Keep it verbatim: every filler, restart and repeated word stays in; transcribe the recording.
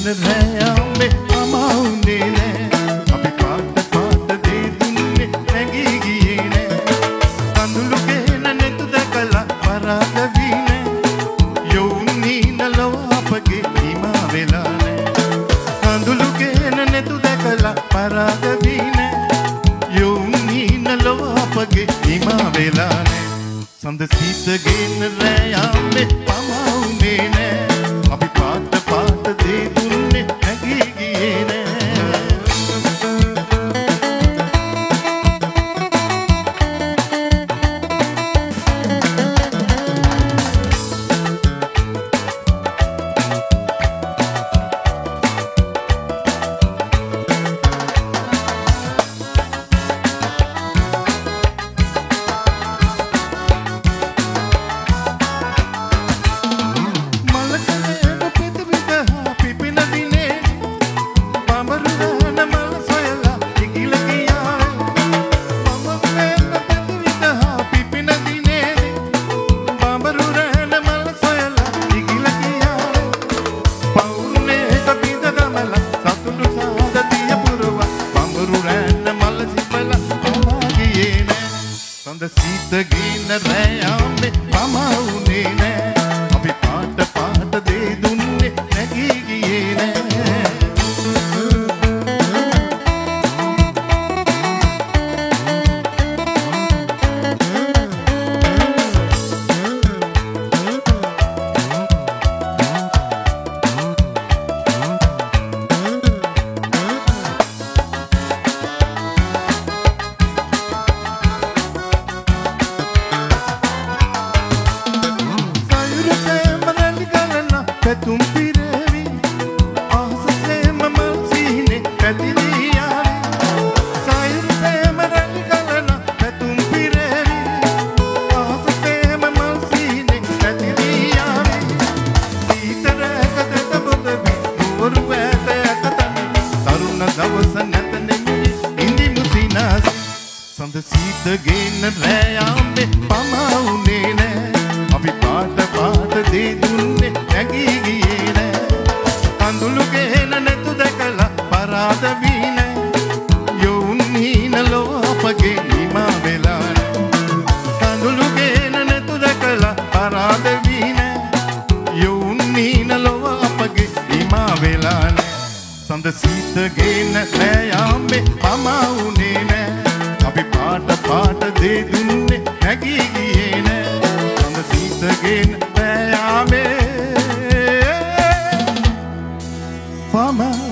රෑයාමේ අමාවුනේ නෑ අපි පාට පාට දේ දුන්නේ නැගී ගියේ නෑ කඳුළු ගේන නෙතු දැකලා පරාද වී නෑ යොවුන් නීනලව අපගේ හිමා වෙලා නෑ කඳුළු ගේන නෙතු දැකලා පරාද වී නෑ යොවුන් නීනලව අපගේ හිමා වෙලා නෑ සඳ සීත ගේන රෑයාමේ අමාවුනේ නෑ අපි පාට පාට දේ දුන්නේ නැගී ගියේ නෑ පැතුම් පිරවි ආසසේම මල් සීනේ පැතිරී යාවි සායුරුසේම රැලි ගලන පැතුම් පිරවි ආසසේම මල් සීනේ පැතිරී යාවි සීතරක දෙත බොදවි මොරු ඇත ඇතතන තරුණ දවස නැත නෙමි ඉඳි මුසිනාස සඳ සීත ගේන රෑයාමේ පමාවුනේ නෑ අපි පාට පාට දේ දුන්නේ නැගී ගියේ නෑ කඳුළු ගේන නෙතු දැකලා පරාද වී නෑ යොවුන් හීනලෝ අපගේ හිමා වෙලා නෑ කඳුළු ගේන නෙතු දැකලා පරාද වී නෑ යොවුන් හීනලෝ අපගේ හිමා වෙලා නෑ සඳ සීත ගේන රෑයාමේ පමාවුනේ නෑ අපි පාට පාට දේ දුන්නේ නැගී ගියේ නෑ සඳ සීත ගේන රෑයාමේ Mama